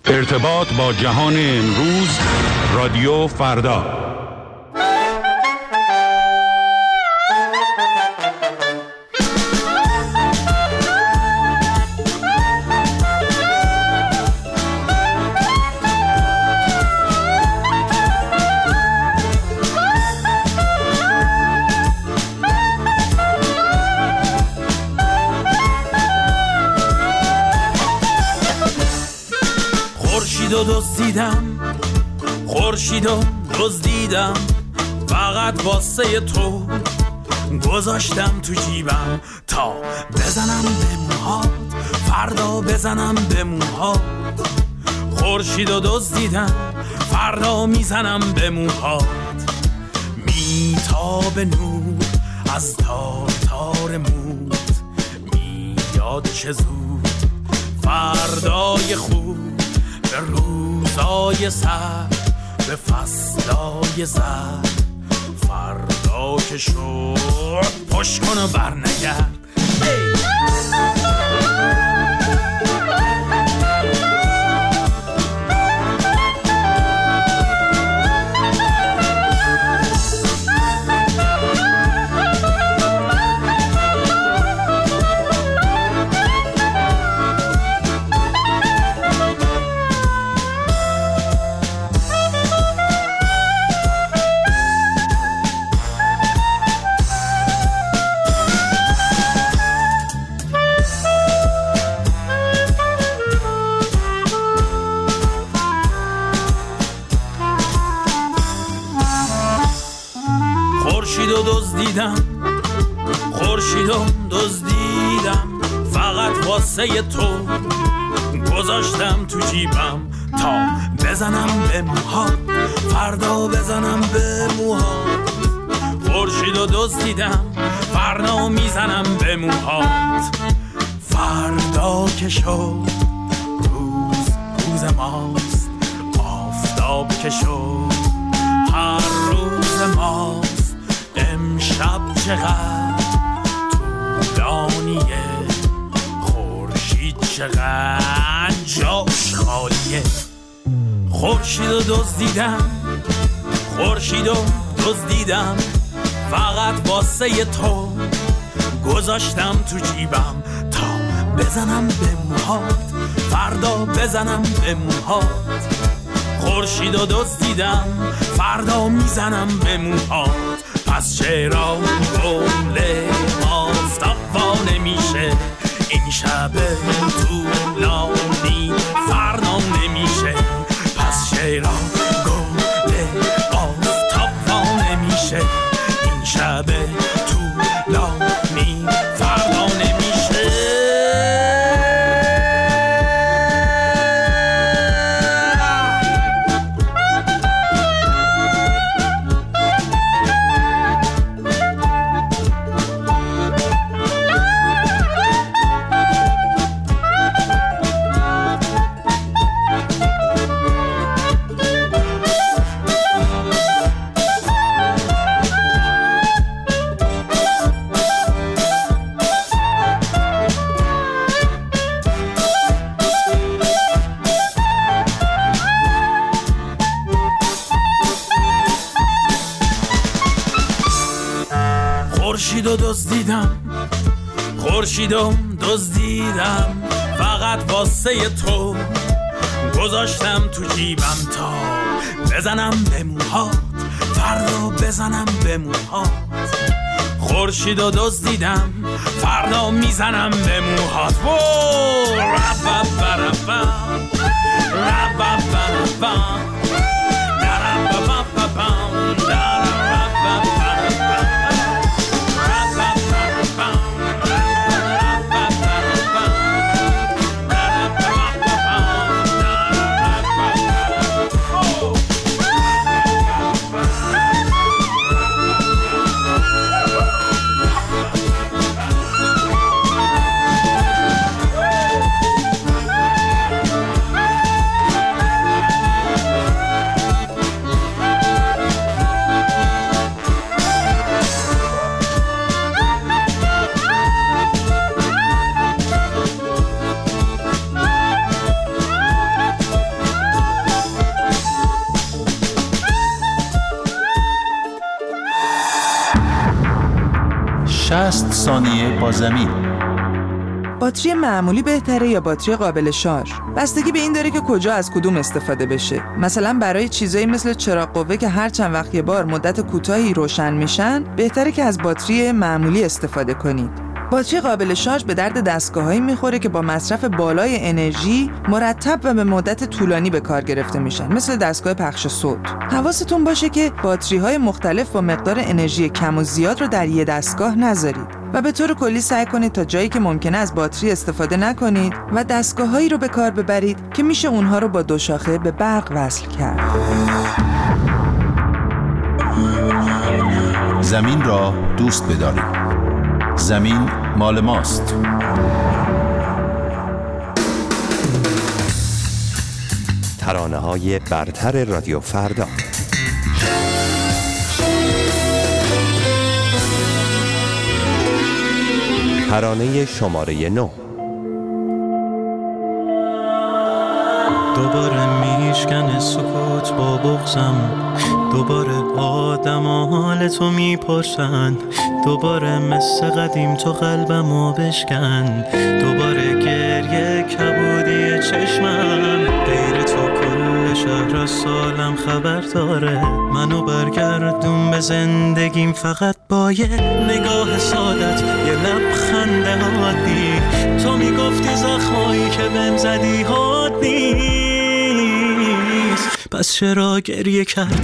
ارتباط با جهان امروز، رادیو فردا. خورشیدو دزدیدم فقط واسه تو، گذاشتم تو جیبم تا بزنم به موهات، فردا بزنم به موهات. خورشیدو دزدیدم فردا میزنم به موهات، میتابه نور از تار تار موت، میاد چه زود فردای خوب، به روزای سر، به فصلای زر. فردا که شد پشت کن و برنگرد. خورشیدو دزدیدم فقط واسه تو، گذاشتم تو جیبم تا بزنم به موهات، فردا بزنم به موهات. خورشیدو دزدیدم فردا میزنم به موهات، فردا که شد روز ماست، آفتاب که شد هر روز ماست. امشب چقدر طولانیه، خورشید چقدر جاش خالیه. خورشیدو دزدیدم فقط واسه تو، گذاشتم تو جیبم تا بزنم به موهات، فردا بزنم به موهات. خورشیدو دزدیدم فردا میزنم به موهات. پس چرا گل آفتاب وا نمیشه، این شب طولانی فردا نمیشه. پس چرا گل آفتاب وا نمیشه، این شب طولانی فردا نمیشه. خورشیدو دزدیدم فقط واسه تو، گذاشتم تو جیبم تا بزنم به موهات، فردا بزنم به موهات. خورشیدو دزدیدم فردا میزنم به موهات. 60 ثانیه با زمین. باتری معمولی بهتره یا باتری قابل شارژ؟ بستگی به این داره که کجا از کدوم استفاده بشه. مثلا برای چیزایی مثل چراغ قوه که هر چند وقت یه بار مدت کوتاهی روشن میشن، بهتره که از باتری معمولی استفاده کنید. باتری قابل شارژ به درد دستگاهایی میخوره که با مصرف بالای انرژی مرتب و به مدت طولانی به کار گرفته میشن، مثل دستگاه پخش صوت. حواستون باشه که باتری‌های مختلف با مقدار انرژی کم و زیاد رو در یه دستگاه نذارید و به طور کلی سعی کنید تا جایی که ممکنه از باتری استفاده نکنید و دستگاهایی رو به کار ببرید که میشه اونها رو با دو شاخه به برق وصل کرد. زمین را دوست بدارید. زمین مال ماست. ترانه‌های برتر رادیو فردا. ترانه شماره 9. دوباره میشکنه سکوت با بغضم، دوباره آدم حال تو میپرسن، دوباره مثل قدیم تو قلبمو بشکن، دوباره گریه کبودی چشمم، غیر تو کل شهر از سالم خبر داره، منو برگردون به زندگیم فقط با یه نگاه سادت، یه لبخند عادی، تو میگفتی زخمایی که بهم زدی حاد نیست، پس چرا گریه کردی؟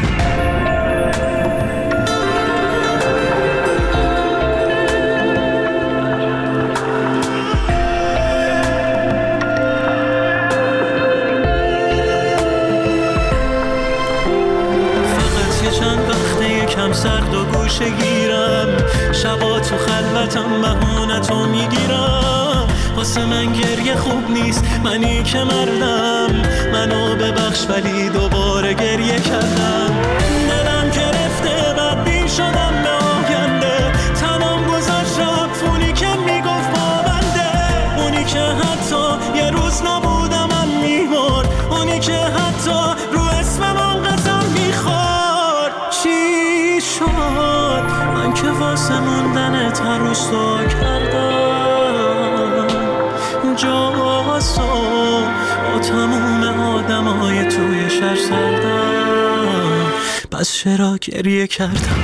سرد و گوشه گیرم، شبا تو خلوتم بهونتو میگیرم، واسه من گریه خوب نیست، منی که مردم، منو ببخش ولی دوباره گریه کردم، دلم گرفته بدبین شدم به آینده، تنم گذاشت رفت اونی که میگفت با بنده، اونی که حتی یه روز نبودم من میمرد، اونی که حتی رو اسمم قسم میخورد. چی شد من که واسه موندنت هر روز تو کردم جاسو با تموم آدمای توی شهر سردم، پس چرا گریه کردم؟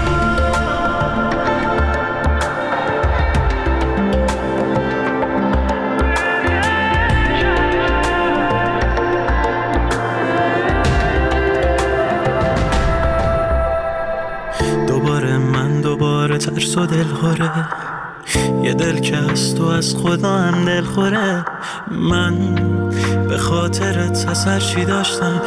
ترس و دلخوره، یه دل که از تو از خدا هم دلخوره، من به خاطرت از هر چی داشتم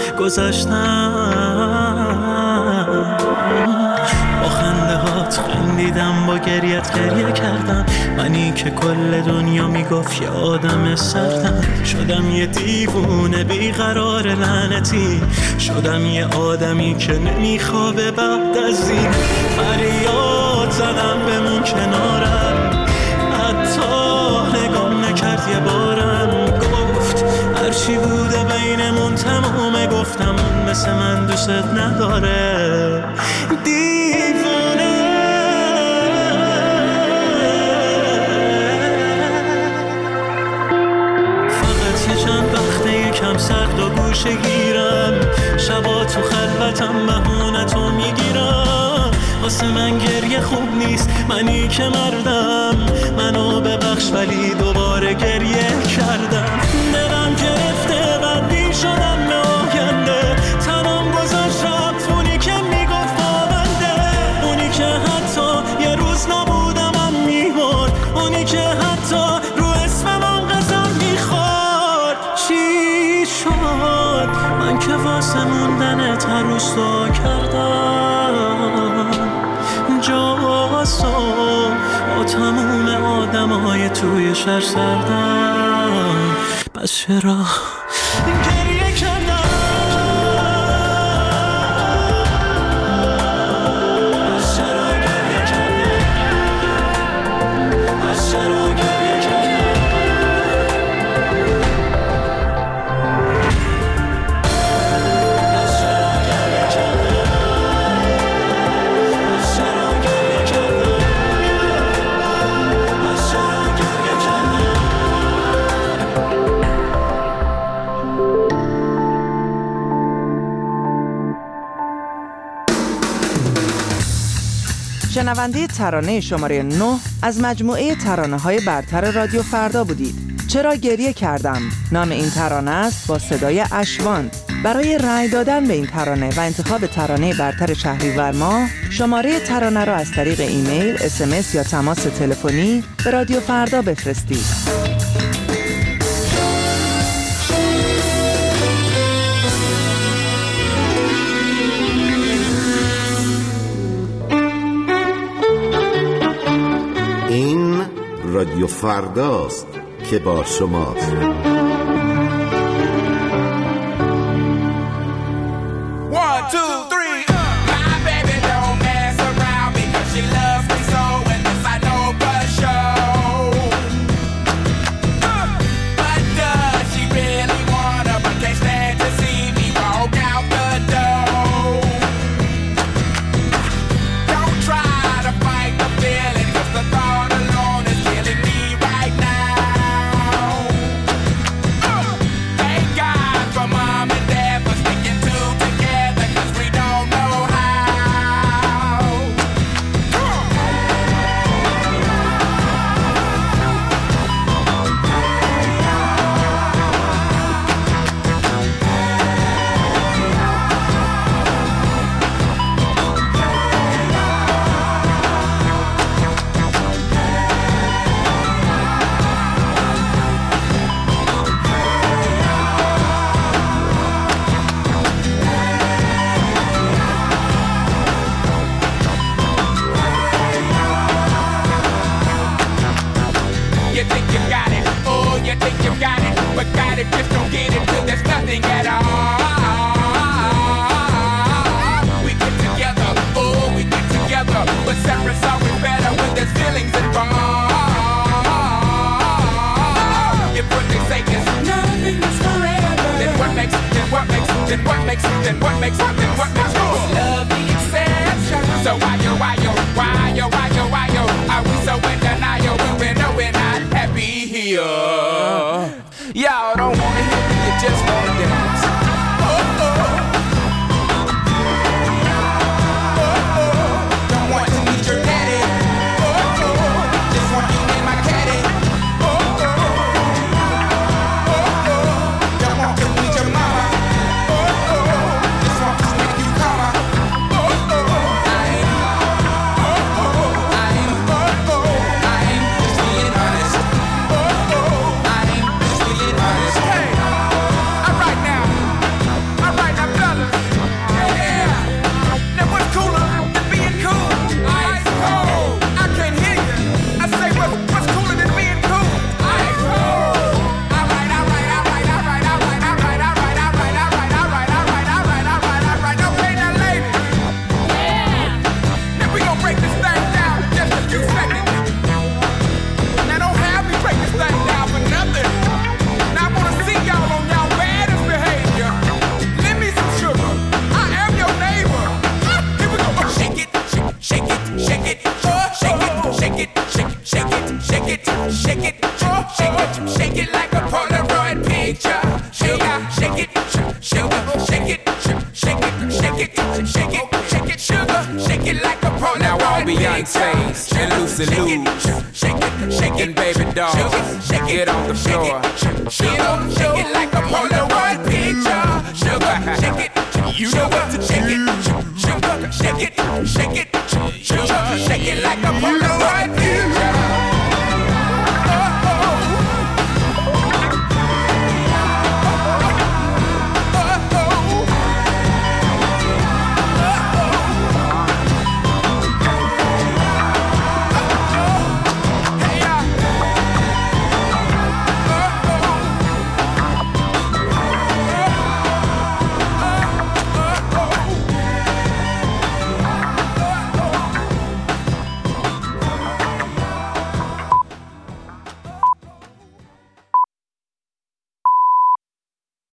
گذاشتم، با خنده هات خندیدم، با گریت گریه کردم، منی که کل دنیا میگفت یه آدم سردم، شدم یه دیوونه بیقرار لعنتی، شدم یه آدمی که نمیخوابه بعد از این، فریاد زدم بمون کنارم، حتی نگام نکرد یه بارم، گفت هرچی بوده بینمون تمومه، گفتم اون مثل من دوست نداره، دیوونه. فقط یه چند وقته یکم سرد و گوشه گیرم، شبا تو خلوتم بهونتو میگیرم، واسه من گریه خوب نیست، منی که مردم، منو ببخش ولی دوباره گریه کردم، دلم گرفته بدبین شدم به آینده، تنم گذاشت رفت اونی که میگفت با بنده، اونی که حتی یه روز نبودم من میمرد، اونی که حتی رو اسمم قسم میخورد. چی شد من که واسه موندنت هر روز تو کردم جاسو با تموم آدمای توی شهر سردم، پس چرا گریه کردم؟ شنونده ترانه شماره 9 از مجموعه ترانه‌های برتر رادیو فردا بودید. چرا گریه کردم نام این ترانه است با صدای اشوان. برای رأی دادن به این ترانه و انتخاب ترانه برتر شهریور ماه شماره ترانه را از طریق ایمیل، SMS یا تماس تلفنی به رادیو فردا بفرستید. این رادیو فرداست که با شماست. Y'all don't wanna hear me, you just wanna dance. Don't want to meet your daddy. Just want you in my caddy. Don't want to meet your mama. Just want to make you come. I ain't just being honest. Shake it like a Polaroid picture. Shake it, sugar. Shake it, sugar. Shake it like a Polaroid picture. Now all Beyonce's and Lucy Lou's and Baby Dolls, get on the floor. Shake it like